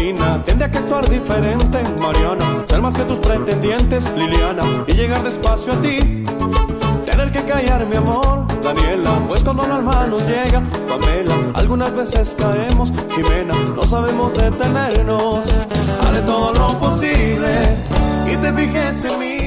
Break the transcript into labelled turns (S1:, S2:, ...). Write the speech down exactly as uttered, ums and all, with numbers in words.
S1: Paulina. Tendría que actuar diferente, Mariana. Ser más que tus pretendientes, Liliana. Y llegar despacio a ti. Tener que callar mi amor, Daniela. Pues cuando la alma nos llega, Pamela. Algunas veces caemos, Jimena. No sabemos detenernos. Haré todo lo posible y te fijes en mí.